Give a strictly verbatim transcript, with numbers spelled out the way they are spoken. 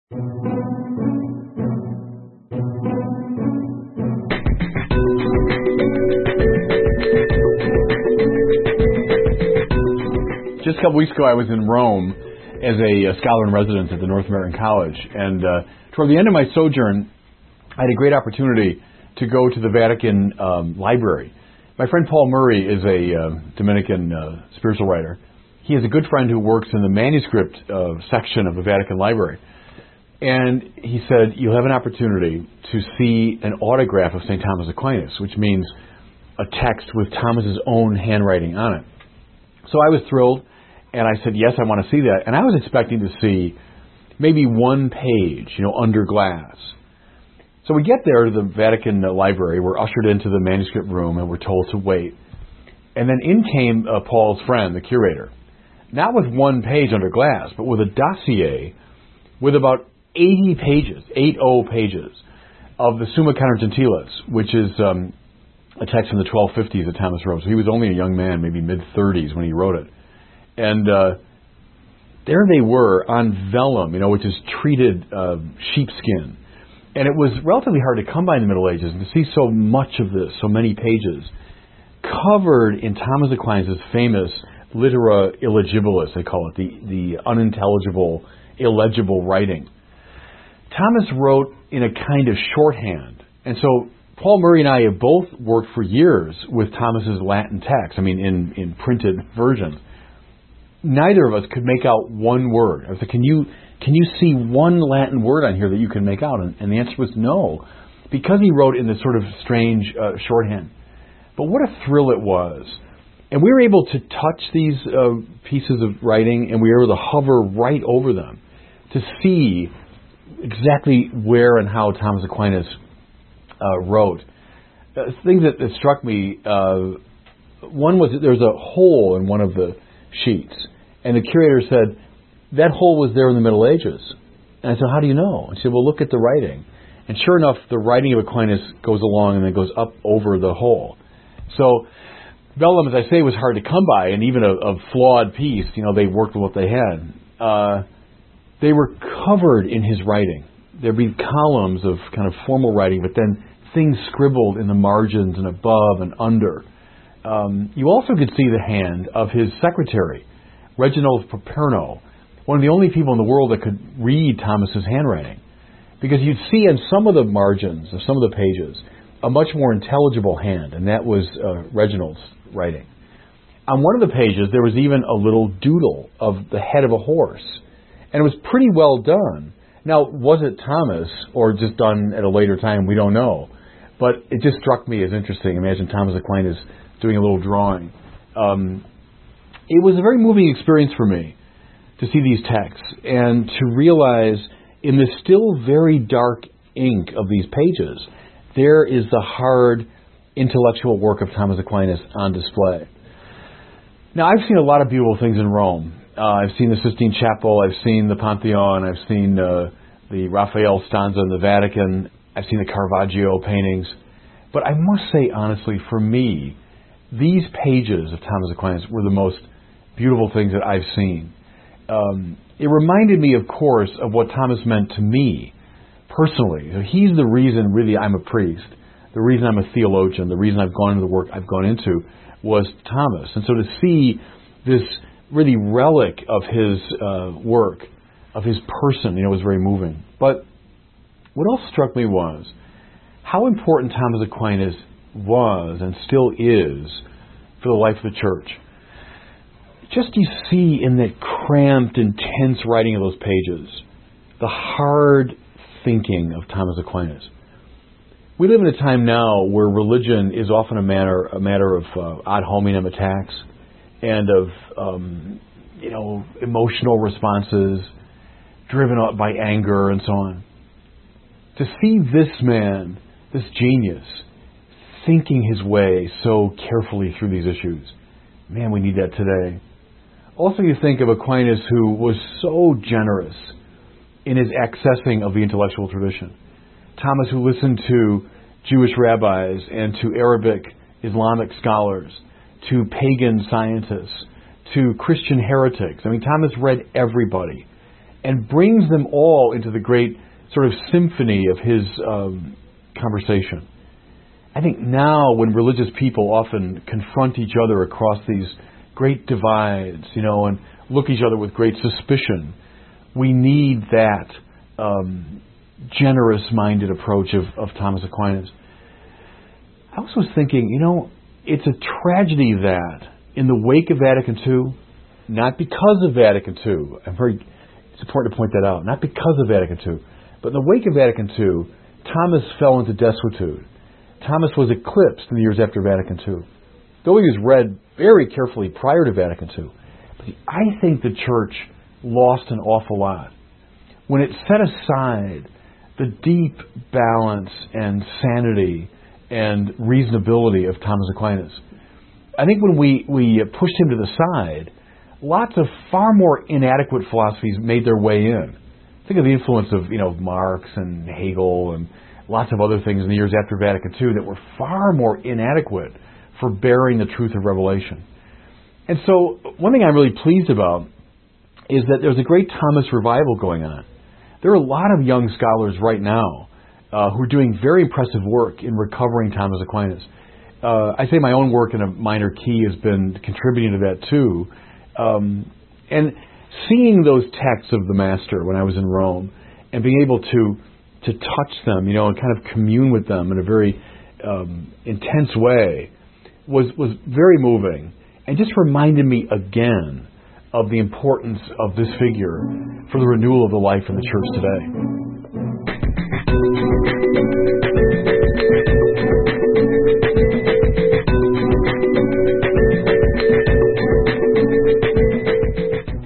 Just a couple weeks ago, I was in Rome as a, a scholar in residence at the North American College, and uh, toward the end of my sojourn, I had a great opportunity to go to the Vatican um, Library. My friend Paul Murray is a uh, Dominican uh, spiritual writer. He has a good friend who works in the manuscript uh, section of the Vatican Library, and he said, you'll have an opportunity to see an autograph of Saint Thomas Aquinas, which means a text with Thomas's own handwriting on it. So I was thrilled, and I said, yes, I want to see that. And I was expecting to see maybe one page, you know, under glass. So we get there to the Vatican Library. We're ushered into the manuscript room, and we're told to wait. And then in came uh, Paul's friend, the curator, not with one page under glass, but with a dossier with about eighty pages, eighty pages of the Summa Contra Gentiles, which is um, a text from the twelve fifties that Thomas wrote. So he was only a young man, maybe mid-thirties when he wrote it. And uh, there they were on vellum, you know, which is treated uh, sheepskin. And it was relatively hard to come by in the Middle Ages, and to see so much of this, so many pages, covered in Thomas Aquinas' famous litera illegibilis, they call it, the, the unintelligible, illegible writing. Thomas wrote in a kind of shorthand. And so Paul Murray and I have both worked for years with Thomas's Latin text, I mean, in, in printed versions. Neither of us could make out one word. I was like, can you can you see one Latin word on here that you can make out? And, and the answer was no, because he wrote in this sort of strange uh, shorthand. But what a thrill it was. And we were able to touch these uh, pieces of writing, and we were able to hover right over them to see exactly where and how Thomas Aquinas uh, wrote. Uh, things that, that struck me, uh, one was that there was a hole in one of the sheets. And the curator said, that hole was there in the Middle Ages. And I said, how do you know? He said, well, look at the writing. And sure enough, the writing of Aquinas goes along and then goes up over the hole. So vellum, as I say, was hard to come by, and even a, a flawed piece, you know, they worked with what they had. Uh, they were covered in his writing. There'd be columns of kind of formal writing, but then things scribbled in the margins and above and under. Um, you also could see the hand of his secretary, Reginald Paperno, one of the only people in the world that could read Thomas's handwriting. Because you'd see in some of the margins of some of the pages a much more intelligible hand, and that was uh, Reginald's writing. On one of the pages, there was even a little doodle of the head of a horse, and it was pretty well done. Now, was it Thomas, or just done at a later time? We don't know. But it just struck me as interesting. Imagine Thomas Aquinas doing a little drawing. Um, it was a very moving experience for me to see these texts and to realize in the still very dark ink of these pages, there is the hard intellectual work of Thomas Aquinas on display. Now, I've seen a lot of beautiful things in Rome. Uh, I've seen the Sistine Chapel, I've seen the Pantheon, I've seen uh, the Raphael stanza in the Vatican, I've seen the Caravaggio paintings. But I must say, honestly, for me, these pages of Thomas Aquinas were the most beautiful things that I've seen. Um, it reminded me, of course, of what Thomas meant to me personally. So he's the reason, really, I'm a priest. The reason I'm a theologian, the reason I've gone into the work I've gone into was Thomas. And so to see this really relic of his uh, work, of his person, you know, was very moving. But what else struck me was how important Thomas Aquinas was and still is for the life of the church. Just you see in that cramped, intense writing of those pages, the hard thinking of Thomas Aquinas. We live in a time now where religion is often a matter, a matter of uh, ad hominem attacks and of, um, you know, emotional responses driven up by anger and so on. To see this man, this genius, thinking his way so carefully through these issues, man, we need that today. Also, you think of Aquinas, who was so generous in his accessing of the intellectual tradition. Thomas, who listened to Jewish rabbis and to Arabic Islamic scholars, to pagan scientists, to Christian heretics. I mean, Thomas read everybody. and brings them all into the great sort of symphony of his um, conversation. I think now when religious people often confront each other across these great divides, you know, and look at each other with great suspicion, we need that um, generous-minded approach of, of Thomas Aquinas. I also was thinking, you know, it's a tragedy that in the wake of Vatican Two, not because of Vatican Two, I'm very, it's important to point that out, not because of Vatican Two, but in the wake of Vatican Two, Thomas fell into desuetude. Thomas was eclipsed in the years after Vatican Two, though he was read very carefully prior to Vatican Two. But I think the Church lost an awful lot when it set aside the deep balance and sanity and reasonability of Thomas Aquinas. I think when we, we pushed him to the side, lots of far more inadequate philosophies made their way in. Think of the influence of, you know, Marx and Hegel and lots of other things in the years after Vatican Two that were far more inadequate for bearing the truth of Revelation. And so one thing I'm really pleased about is that there's a great Thomas revival going on. There are a lot of young scholars right now uh, who are doing very impressive work in recovering Thomas Aquinas. Uh, I say my own work in a minor key has been contributing to that too. Um, and seeing those texts of the Master when I was in Rome and being able to to touch them, you know, and kind of commune with them in a very um, intense way was was very moving, and just reminded me again of the importance of this figure for the renewal of the life in the Church today.